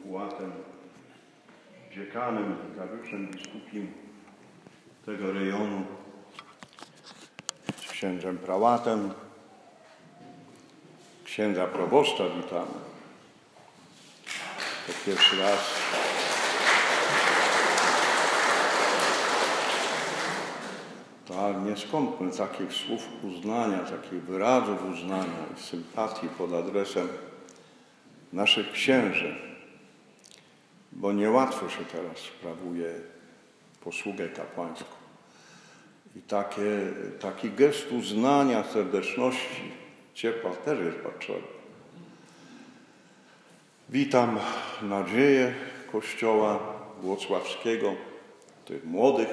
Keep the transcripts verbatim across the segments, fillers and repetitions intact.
Pułatem, dziekanem, karyszem biskupim tego rejonu, z księdzem prałatem, księdza proboszcza witamy. To pierwszy raz tak, nie skąpmy takich słów uznania, takich wyrazów uznania i sympatii pod adresem naszych księży, bo niełatwo się teraz sprawuje posługę kapłańską. I takie, taki gest uznania, serdeczności, ciepła też jest potrzebny. Witam nadzieję Kościoła Włocławskiego, tych młodych,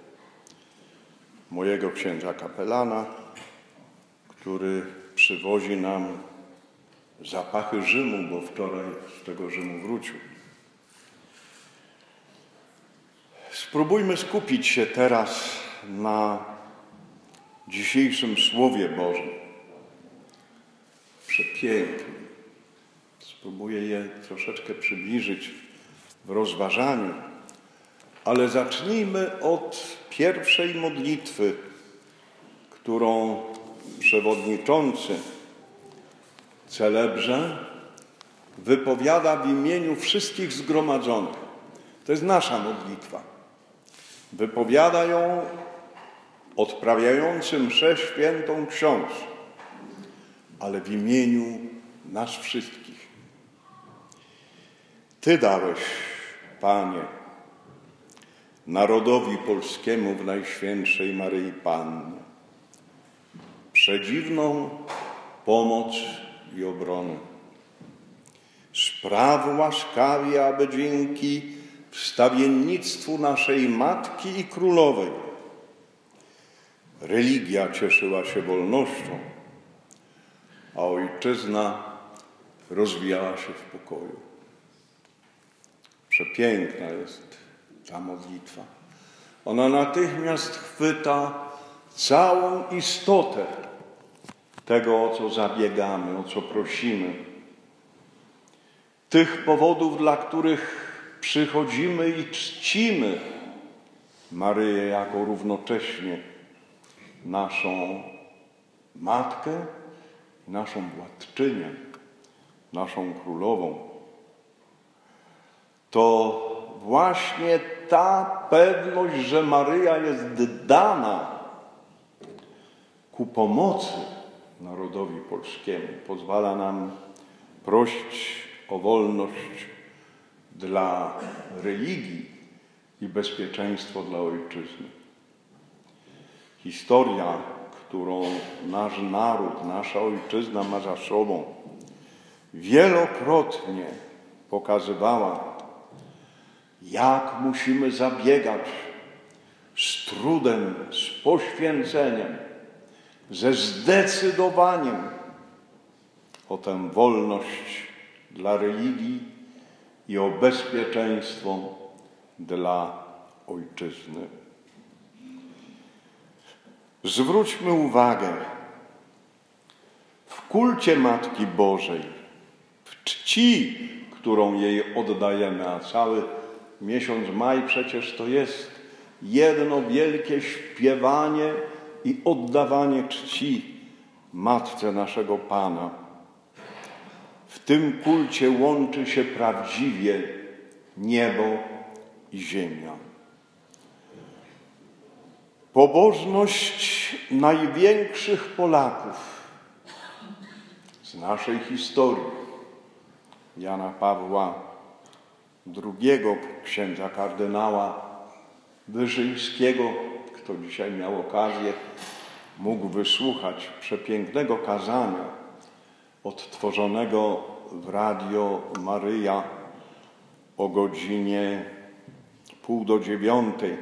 mojego księdza kapelana, który przywozi nam zapachy Rzymu, bo wczoraj z tego Rzymu wrócił. Spróbujmy skupić się teraz na dzisiejszym Słowie Bożym. Przepięknym. Spróbuję je troszeczkę przybliżyć w rozważaniu, ale zacznijmy od pierwszej modlitwy, którą przewodniczący celebrze wypowiada w imieniu wszystkich zgromadzonych. To jest nasza modlitwa. Wypowiada ją odprawiający mszę świętą ksiądz, ale w imieniu nas wszystkich. Ty dałeś, Panie, narodowi polskiemu w Najświętszej Maryi Pannie przedziwną pomoc i obronę. Spraw łaskawie, aby dzięki wstawiennictwu naszej Matki i Królowej religia cieszyła się wolnością, a ojczyzna rozwijała się w pokoju. Przepiękna jest ta modlitwa. Ona natychmiast chwyta całą istotę tego, o co zabiegamy, o co prosimy. Tych powodów, dla których przychodzimy i czcimy Maryję jako równocześnie naszą Matkę, naszą Władczynię, naszą Królową. To właśnie ta pewność, że Maryja jest dana ku pomocy narodowi polskiemu, pozwala nam prosić o wolność dla religii i bezpieczeństwo dla ojczyzny. Historia, którą nasz naród, nasza ojczyzna ma za sobą, wielokrotnie pokazywała, jak musimy zabiegać z trudem, z poświęceniem, ze zdecydowaniem o tę wolność dla religii i o bezpieczeństwo dla ojczyzny. Zwróćmy uwagę, w kulcie Matki Bożej, w czci, którą jej oddajemy, a cały miesiąc maj przecież to jest jedno wielkie śpiewanie i oddawanie czci Matce naszego Pana. W tym kulcie łączy się prawdziwie niebo i ziemia. Pobożność największych Polaków z naszej historii, Jana Pawła drugiego, księdza kardynała Wyszyńskiego, kto dzisiaj miał okazję, mógł wysłuchać przepięknego kazania odtworzonego w Radio Maryja o godzinie pół do dziewiątej,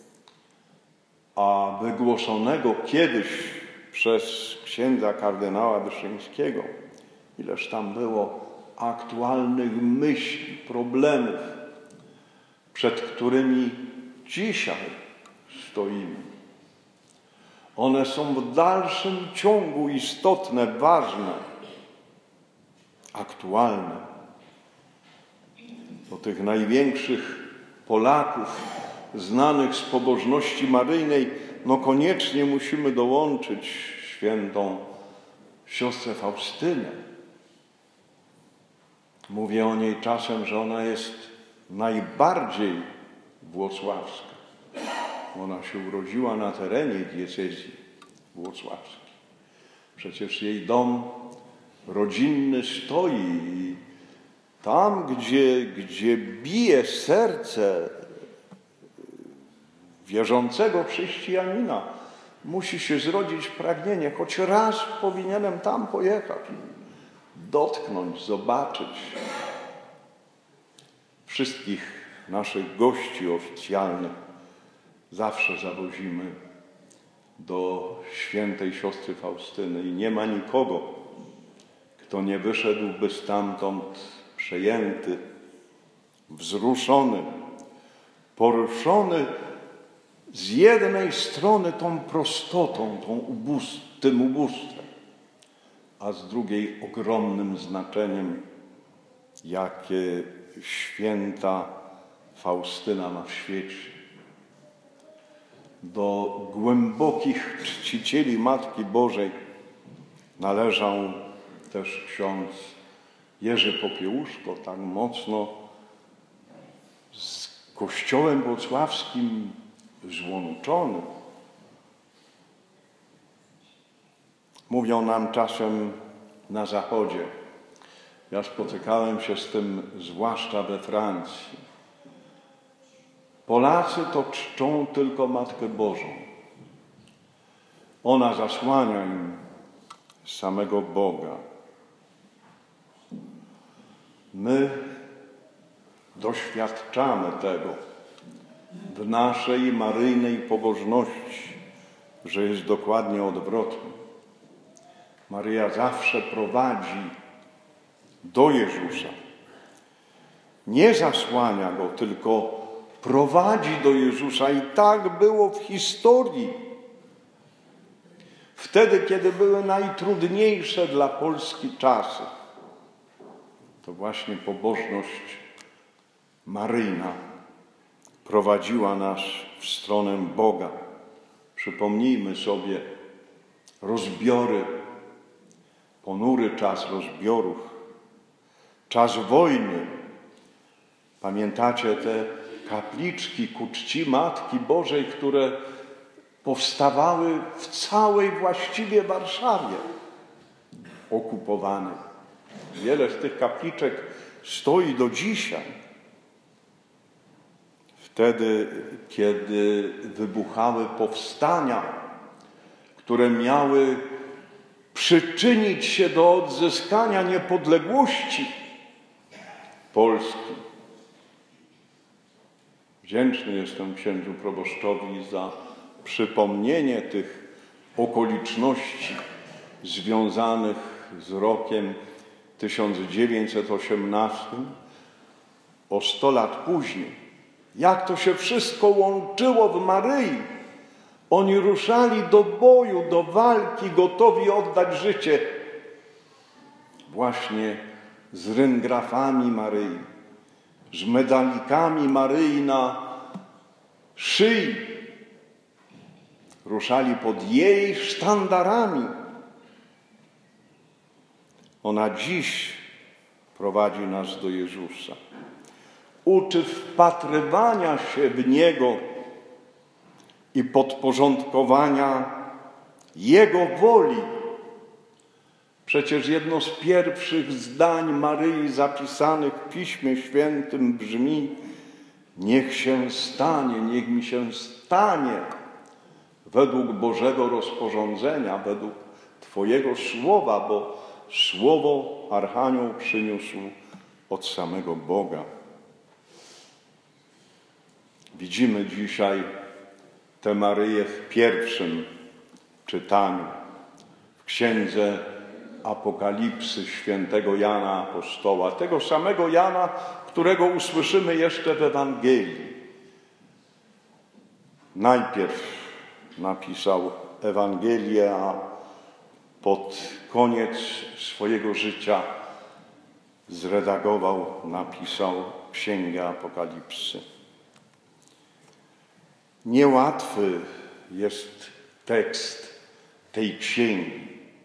a wygłoszonego kiedyś przez księdza kardynała Wyszyńskiego. Ileż tam było aktualnych myśli, problemów, przed którymi dzisiaj stoimy. One są w dalszym ciągu istotne, ważne, aktualne. tych największych Polaków znanych z pobożności maryjnej, no koniecznie musimy dołączyć świętą siostrę Faustynę. Mówię o niej czasem, że ona jest najbardziej włocławska. Ona się urodziła na terenie diecezji włocławskiej. Przecież jej dom rodzinny stoi i tam, gdzie, gdzie bije serce wierzącego chrześcijanina, musi się zrodzić pragnienie, choć raz powinienem tam pojechać, dotknąć, zobaczyć. Wszystkich naszych gości oficjalnych zawsze zawozimy do świętej siostry Faustyny i nie ma nikogo, kto nie wyszedłby stamtąd przejęty, wzruszony, poruszony z jednej strony tą prostotą, tą ubóstw, tym ubóstwem, a z drugiej ogromnym znaczeniem, jakie święta Faustyna ma w świecie. Do głębokich czcicieli Matki Bożej należał też ksiądz Jerzy Popiełuszko, tak mocno z Kościołem włocławskim złączony. Mówią nam czasem na Zachodzie, ja spotykałem się z tym zwłaszcza we Francji, Polacy to czczą tylko Matkę Bożą. Ona zasłania im samego Boga. My doświadczamy tego w naszej maryjnej pobożności, że jest dokładnie odwrotnie. Maryja zawsze prowadzi do Jezusa. Nie zasłania Go, tylko prowadzi do Jezusa. I tak było w historii. Wtedy, kiedy były najtrudniejsze dla Polski czasy, to właśnie pobożność maryjna prowadziła nas w stronę Boga. Przypomnijmy sobie rozbiory, ponury czas rozbiorów, czas wojny. Pamiętacie te kapliczki ku czci Matki Bożej, które powstawały w całej właściwie Warszawie okupowanej. Wiele z tych kapliczek stoi do dzisiaj. Wtedy, kiedy wybuchały powstania, które miały przyczynić się do odzyskania niepodległości Polski. Wdzięczny jestem księdzu proboszczowi za przypomnienie tych okoliczności związanych z rokiem tysiąc dziewięćset osiemnastym, o sto lat później. Jak to się wszystko łączyło w Maryi. Oni ruszali do boju, do walki, gotowi oddać życie właśnie z ryngrafami Maryi, z medalikami Maryi na szyi. Ruszali pod jej sztandarami. Ona dziś prowadzi nas do Jezusa. Uczy wpatrywania się w Niego i podporządkowania Jego woli. Przecież jedno z pierwszych zdań Maryi zapisanych w Piśmie Świętym brzmi: niech się stanie, niech mi się stanie według Bożego rozporządzenia, według Twojego słowa, bo słowo Archanioł przyniósł od samego Boga. Widzimy dzisiaj tę Maryję w pierwszym czytaniu, w księdze Apokalipsy świętego Jana Apostoła, tego samego Jana, którego usłyszymy jeszcze w Ewangelii. Najpierw napisał Ewangelię, a pod koniec swojego życia zredagował, napisał Księgę Apokalipsy. Niełatwy jest tekst tej księgi.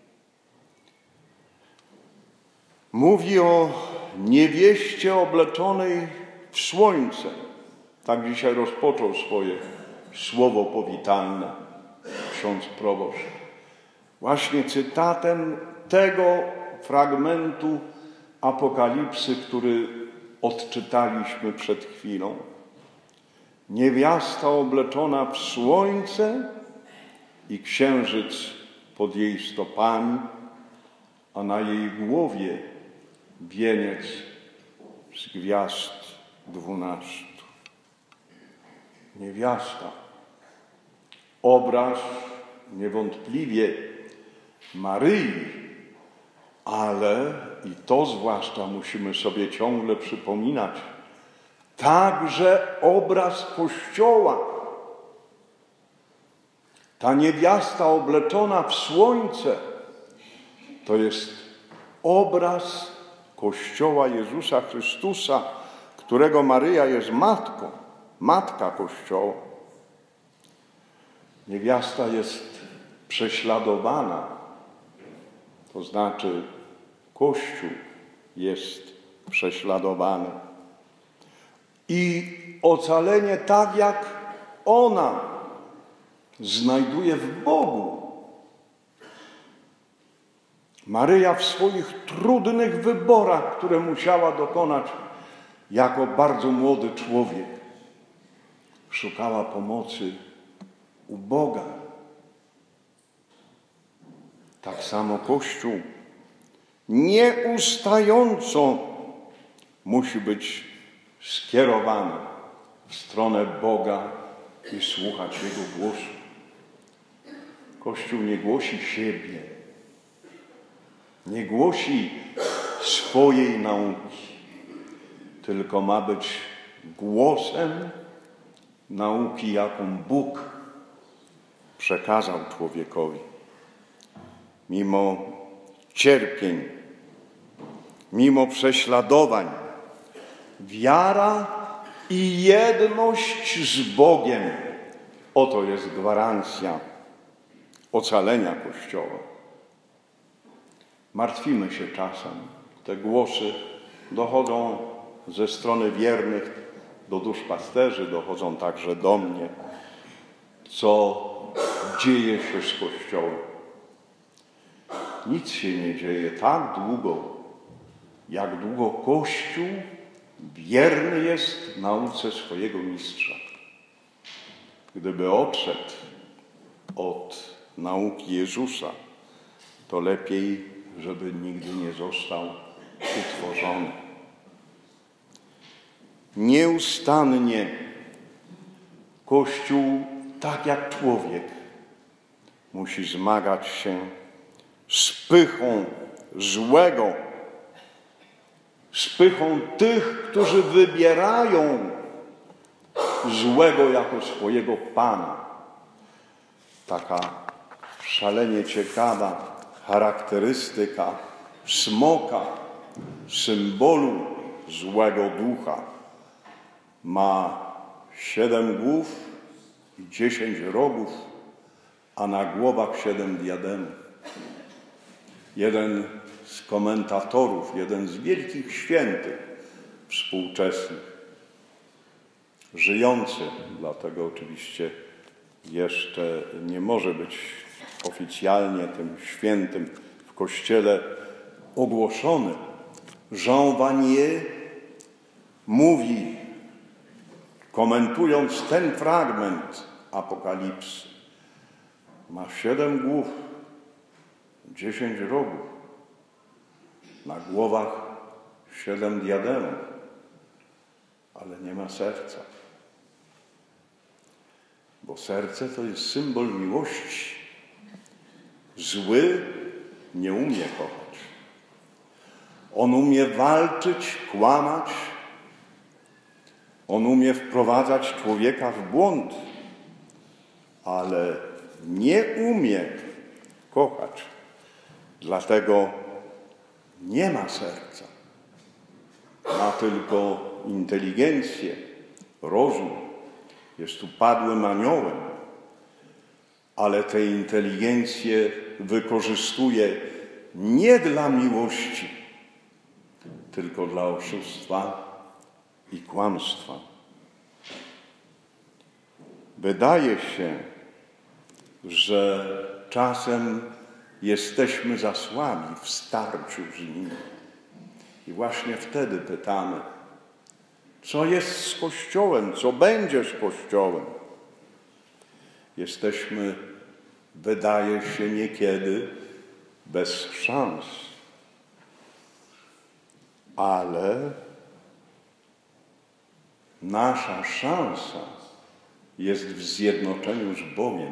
Mówi o niewieście obleczonej w słońce. Tak dzisiaj rozpoczął swoje słowo powitalne ksiądz proboszcz. Właśnie cytatem tego fragmentu Apokalipsy, który odczytaliśmy przed chwilą. Niewiasta obleczona w słońce i księżyc pod jej stopami, a na jej głowie wieniec z gwiazd dwunastu. Niewiasta. Obraz niewątpliwie Maryi, ale i to zwłaszcza musimy sobie ciągle przypominać, także obraz Kościoła. Ta niewiasta obleczona w słońce to jest obraz Kościoła Jezusa Chrystusa, którego Maryja jest matką, matka Kościoła. Niewiasta jest prześladowana, to znaczy Kościół jest prześladowany. I ocalenie tak jak ona znajduje w Bogu. Maryja w swoich trudnych wyborach, które musiała dokonać jako bardzo młody człowiek, szukała pomocy u Boga. Tak samo Kościół nieustająco musi być skierowany w stronę Boga i słuchać Jego głosu. Kościół nie głosi siebie, nie głosi swojej nauki, tylko ma być głosem nauki, jaką Bóg przekazał człowiekowi. Mimo cierpień, mimo prześladowań, wiara i jedność z Bogiem. Oto jest gwarancja ocalenia Kościoła. Martwimy się czasem. Te głosy dochodzą ze strony wiernych do duszpasterzy, dochodzą także do mnie. Co dzieje się z Kościołem? Nic się nie dzieje tak długo, jak długo Kościół wierny jest nauce swojego mistrza. Gdyby odszedł od nauki Jezusa, to lepiej, żeby nigdy nie został utworzony. Nieustannie Kościół, tak jak człowiek, musi zmagać się z pychą złego, z pychą tych, którzy wybierają złego jako swojego Pana. Taka szalenie ciekawa charakterystyka smoka, symbolu złego ducha. Ma siedem głów i dziesięć rogów, a na głowach siedem diademów. Jeden z komentatorów, jeden z wielkich świętych współczesnych, żyjący, dlatego oczywiście jeszcze nie może być oficjalnie tym świętym w Kościele ogłoszony. Jean Vanier mówi, komentując ten fragment Apokalipsy, ma siedem głów, dziesięć rogów, na głowach siedem diademów, ale nie ma serca. Bo serce to jest symbol miłości. Zły nie umie kochać. On umie walczyć, kłamać. On umie wprowadzać człowieka w błąd, ale nie umie kochać. Dlatego nie ma serca. ma tylko inteligencję, rozum, jest upadłym aniołem, ale tę inteligencję wykorzystuje nie dla miłości, tylko dla oszustwa i kłamstwa. Wydaje się, że czasem jesteśmy za słabi w starciu z nim. I właśnie wtedy pytamy, co jest z Kościołem, co będzie z Kościołem. Jesteśmy, wydaje się niekiedy, bez szans. Ale nasza szansa jest w zjednoczeniu z Bogiem.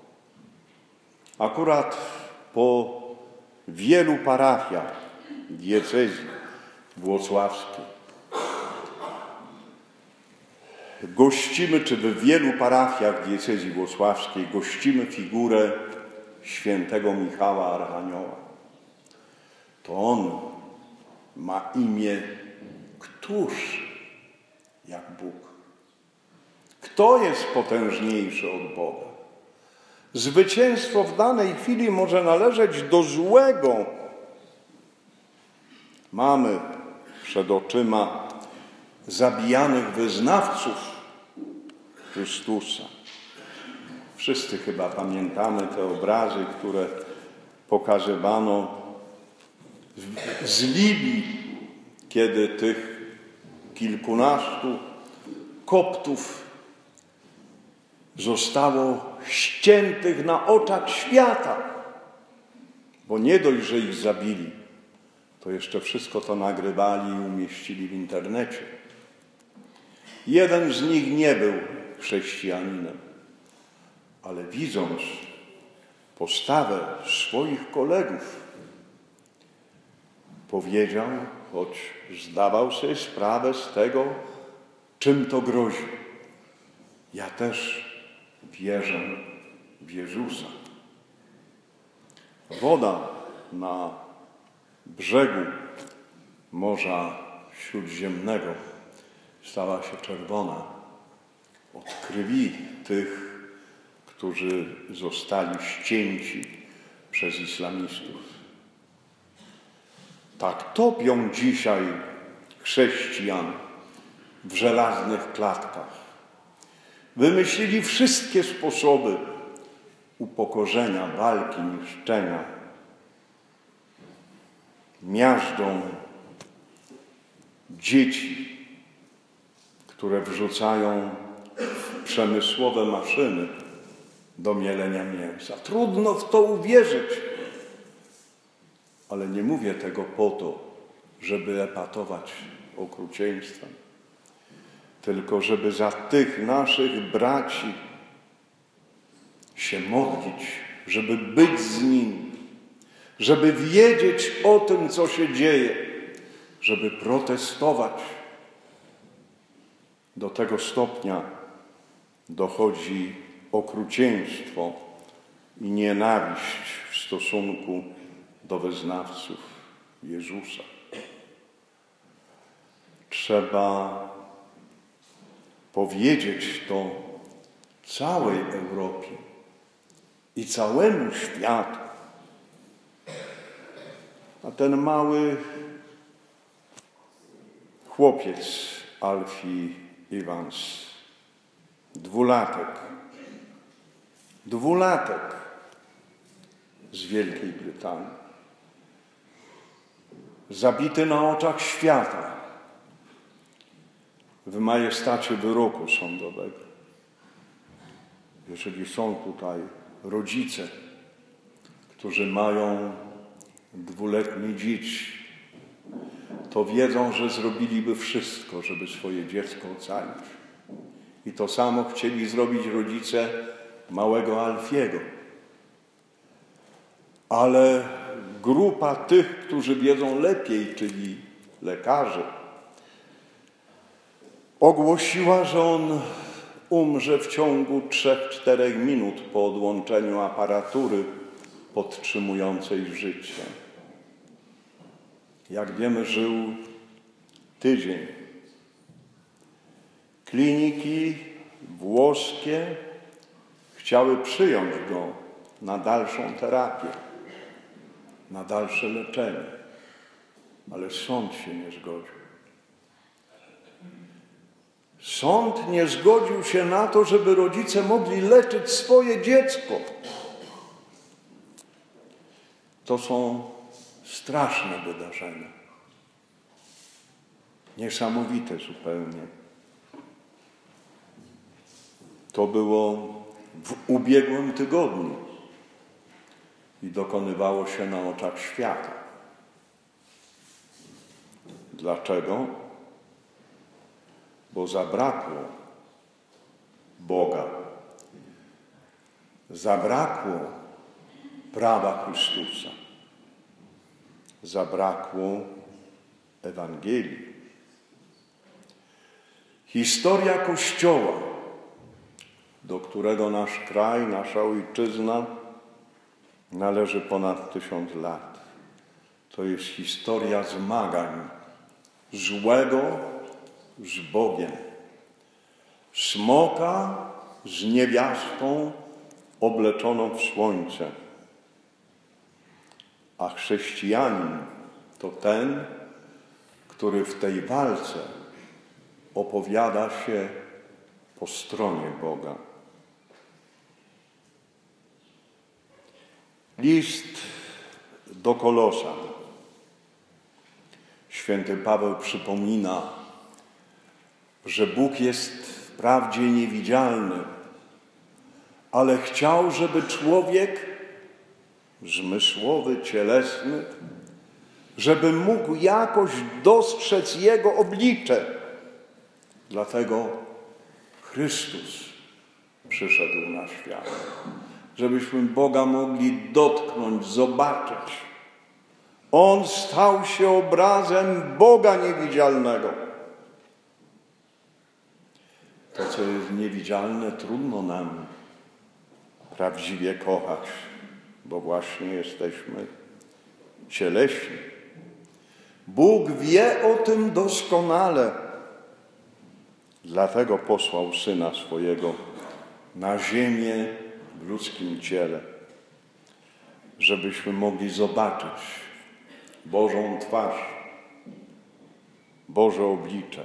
Akurat po wielu parafiach diecezji włocławskiej gościmy, czy w wielu parafiach diecezji włocławskiej gościmy figurę świętego Michała Archanioła. To on ma imię Któż jak Bóg? Kto jest potężniejszy od Boga? Zwycięstwo w danej chwili może należeć do złego. Mamy przed oczyma zabijanych wyznawców Chrystusa. Wszyscy chyba pamiętamy te obrazy, które pokazywano z Libii, kiedy tych kilkunastu koptów zostało ściętych na oczach świata, bo nie dość, że ich zabili, to jeszcze wszystko to nagrywali i umieścili w internecie. Jeden z nich nie był chrześcijaninem, ale widząc postawę swoich kolegów, powiedział, choć zdawał sobie sprawę z tego, czym to grozi: ja też wierzę w Jezusa. Woda na brzegu Morza Śródziemnego stała się czerwona od krwi tych, którzy zostali ścięci przez islamistów. Tak topią dzisiaj chrześcijan w żelaznych klatkach. Wymyślili wszystkie sposoby upokorzenia, walki, niszczenia. Miażdżą dzieci, które wrzucają w przemysłowe maszyny do mielenia mięsa. Trudno w to uwierzyć, ale nie mówię tego po to, żeby epatować okrucieństwem, tylko żeby za tych naszych braci się modlić, żeby być z nimi, żeby wiedzieć o tym, co się dzieje, żeby protestować. Do tego stopnia dochodzi okrucieństwo i nienawiść w stosunku do wyznawców Jezusa. Trzeba powiedzieć to całej Europie i całemu światu. A ten mały chłopiec Alfie Evans, dwulatek, dwulatek z Wielkiej Brytanii, zabity na oczach świata w majestacie wyroku sądowego. Jeżeli są tutaj rodzice, którzy mają dwuletnie dzieci, to wiedzą, że zrobiliby wszystko, żeby swoje dziecko ocalić. I to samo chcieli zrobić rodzice małego Alfiego. Ale grupa tych, którzy wiedzą lepiej, czyli lekarze, ogłosiła, że on umrze w ciągu trzech, czterech minut po odłączeniu aparatury podtrzymującej życie. Jak wiemy, żył tydzień. Kliniki włoskie chciały przyjąć go na dalszą terapię, na dalsze leczenie, ale sąd się nie zgodził. Sąd nie zgodził się na to, żeby rodzice mogli leczyć swoje dziecko. To są straszne wydarzenia. Niesamowite zupełnie. To było w ubiegłym tygodniu i dokonywało się na oczach świata. Dlaczego? Bo zabrakło Boga. Zabrakło prawa Chrystusa. Zabrakło Ewangelii. Historia Kościoła, do którego nasz kraj, nasza ojczyzna należy ponad tysiąc lat. To jest historia zmagań złego z Bogiem, smoka z niewiastą obleczoną w słońce. A chrześcijanin to ten, który w tej walce opowiada się po stronie Boga. List do Kolosan. Święty Paweł przypomina, że Bóg jest wprawdzie niewidzialny, ale chciał, żeby człowiek zmysłowy, cielesny, żeby mógł jakoś dostrzec Jego oblicze. Dlatego Chrystus przyszedł na świat, żebyśmy Boga mogli dotknąć, zobaczyć. On stał się obrazem Boga niewidzialnego. To, co jest niewidzialne, trudno nam prawdziwie kochać, bo właśnie jesteśmy cieleśni. Bóg wie o tym doskonale. Dlatego posłał Syna swojego na ziemię w ludzkim ciele, żebyśmy mogli zobaczyć Bożą twarz, Boże oblicze.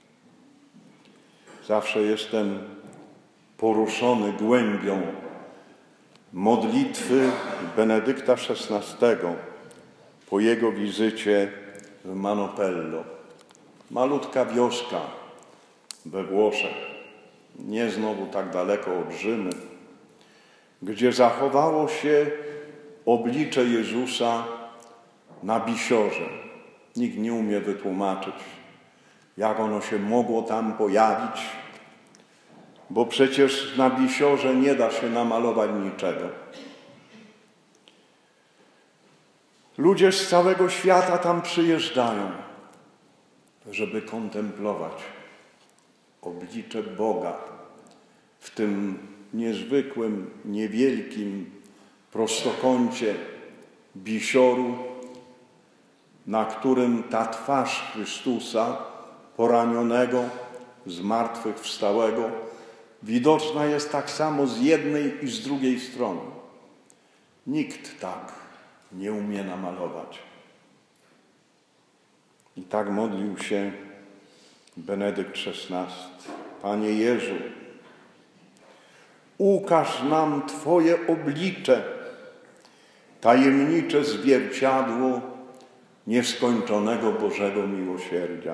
Zawsze jestem poruszony głębią modlitwy Benedykta szesnastego po jego wizycie w Manopello. Malutka wioska we Włoszech, nie znowu tak daleko od Rzymu, gdzie zachowało się oblicze Jezusa na bisiorze. Nikt nie umie wytłumaczyć, jak ono się mogło tam pojawić, bo przecież na bisiorze nie da się namalować niczego. Ludzie z całego świata tam przyjeżdżają, żeby kontemplować oblicze Boga w tym niezwykłym, niewielkim prostokącie bisioru, na którym ta twarz Chrystusa poranionego, zmartwychwstałego, widoczna jest tak samo z jednej i z drugiej strony. Nikt tak nie umie namalować. I tak modlił się Benedykt szesnasty. Panie Jezu, ukaż nam Twoje oblicze, tajemnicze zwierciadło nieskończonego Bożego miłosierdzia.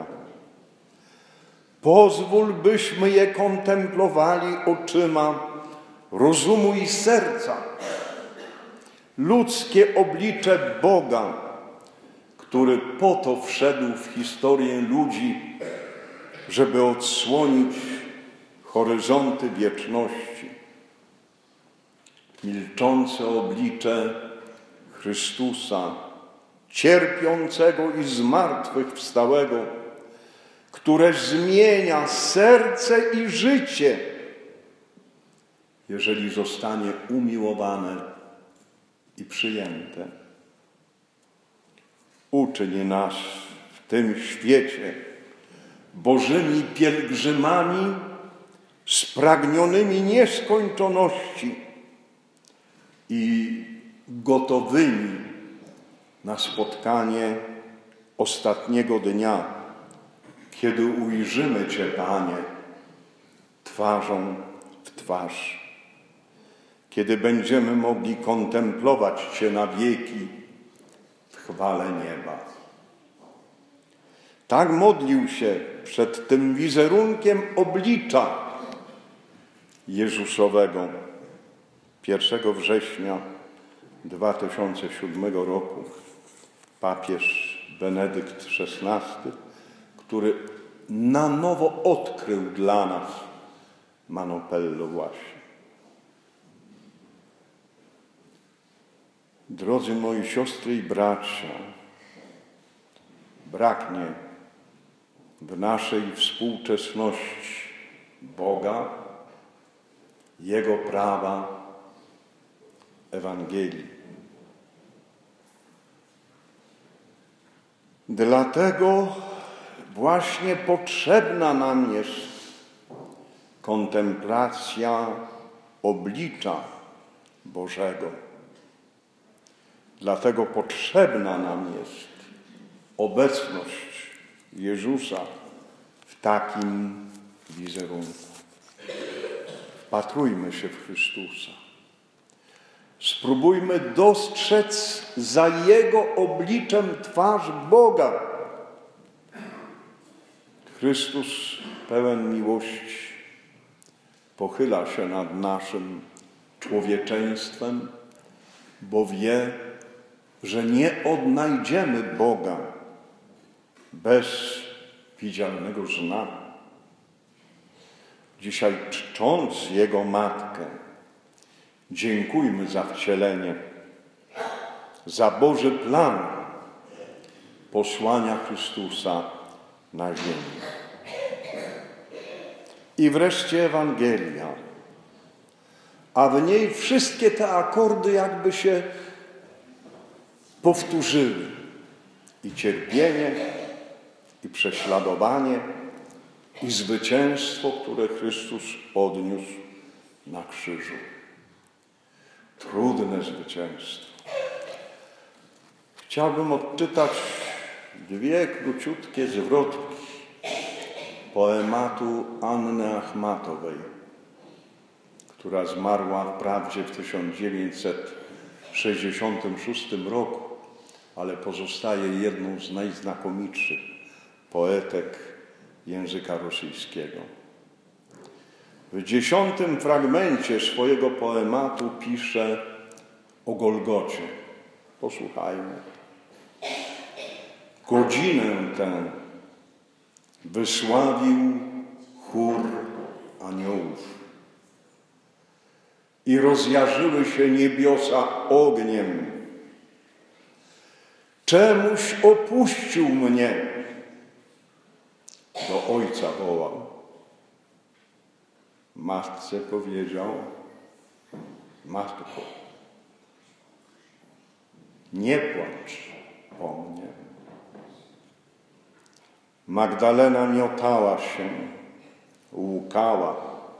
Pozwól, byśmy je kontemplowali oczyma rozumu i serca. Ludzkie oblicze Boga, który po to wszedł w historię ludzi, żeby odsłonić horyzonty wieczności. Milczące oblicze Chrystusa, cierpiącego i zmartwychwstałego, które zmienia serce i życie, jeżeli zostanie umiłowane i przyjęte. Uczyń nas w tym świecie Bożymi pielgrzymami spragnionymi nieskończoności i gotowymi na spotkanie ostatniego dnia, kiedy ujrzymy Cię, Panie, twarzą w twarz, kiedy będziemy mogli kontemplować Cię na wieki w chwale nieba. Tak modlił się przed tym wizerunkiem oblicza Jezusowego pierwszego września dwa tysiące siódmego roku papież Benedykt szesnasty, który na nowo odkrył dla nas Manopello właśnie. Drodzy moi siostry i bracia, braknie w naszej współczesności Boga, Jego prawa, Ewangelii. Dlatego właśnie potrzebna nam jest kontemplacja oblicza Bożego. Dlatego potrzebna nam jest obecność Jezusa w takim wizerunku. Wpatrujmy się w Chrystusa. Spróbujmy dostrzec za Jego obliczem twarz Boga. Chrystus pełen miłości pochyla się nad naszym człowieczeństwem, bo wie, że nie odnajdziemy Boga bez widzialnego znaka. Dzisiaj, czcząc Jego Matkę, dziękujmy za wcielenie, za Boży plan posłania Chrystusa na ziemię. I wreszcie Ewangelia, a w niej wszystkie te akordy jakby się powtórzyły. I cierpienie, i prześladowanie, i zwycięstwo, które Chrystus odniósł na krzyżu. Trudne zwycięstwo. Chciałbym odczytać dwie króciutkie zwrotki poematu Anny Achmatowej, która zmarła wprawdzie w tysiąc dziewięćset sześćdziesiątym szóstym roku, ale pozostaje jedną z najznakomitszych poetek języka rosyjskiego. W dziesiątym fragmencie swojego poematu pisze o Golgocie. Posłuchajmy. Godzinę tę wysławił chór aniołów i rozjarzyły się niebiosa ogniem. Czemuś opuścił mnie? Do Ojca wołał. Matce powiedział: Matko, nie płacz po mnie. Magdalena miotała się, łkała.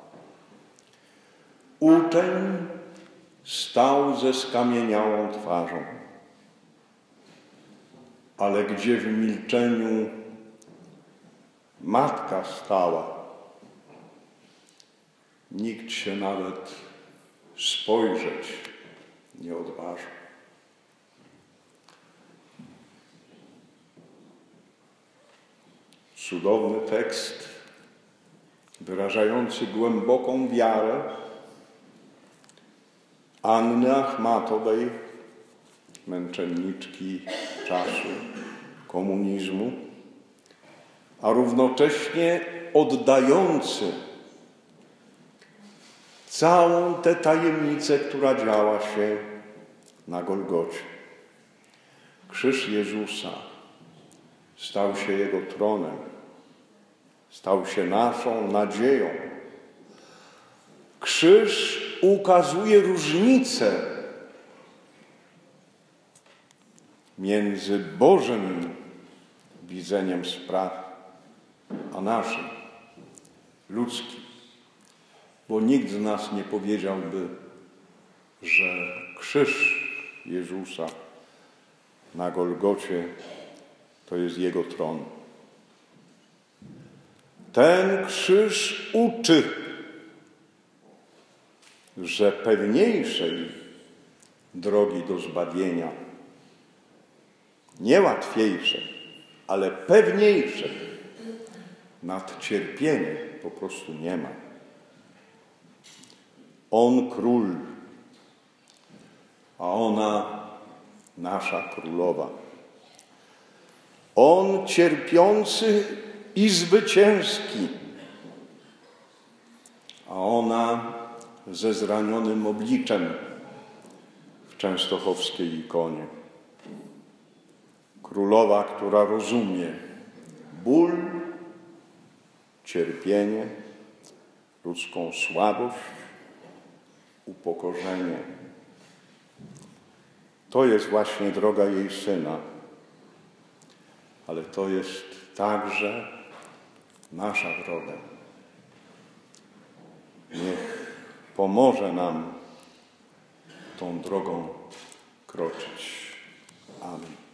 Uczeń stał ze skamieniałą twarzą. Ale gdzie w milczeniu matka stała, nikt się nawet spojrzeć nie odważył. Cudowny tekst, wyrażający głęboką wiarę Anny Achmatowej, męczenniczki czasu komunizmu, a równocześnie oddający całą tę tajemnicę, która działa się na Golgocie. Krzyż Jezusa stał się Jego tronem, stał się naszą nadzieją. Krzyż ukazuje różnicę między Bożym widzeniem spraw, a naszym, ludzkim. Bo nikt z nas nie powiedziałby, że krzyż Jezusa na Golgocie to jest Jego tron. Ten krzyż uczy, że pewniejszej drogi do zbawienia, nie łatwiejszej, ale pewniejszej, nad cierpieniem po prostu nie ma. On król, a ona nasza królowa. On cierpiący i zwycięski, a ona ze zranionym obliczem w częstochowskiej ikonie. Królowa, która rozumie ból, cierpienie, ludzką słabość, upokorzenie. To jest właśnie droga jej Syna, ale to jest także nasza droga. Niech pomoże nam tą drogą kroczyć. Amen.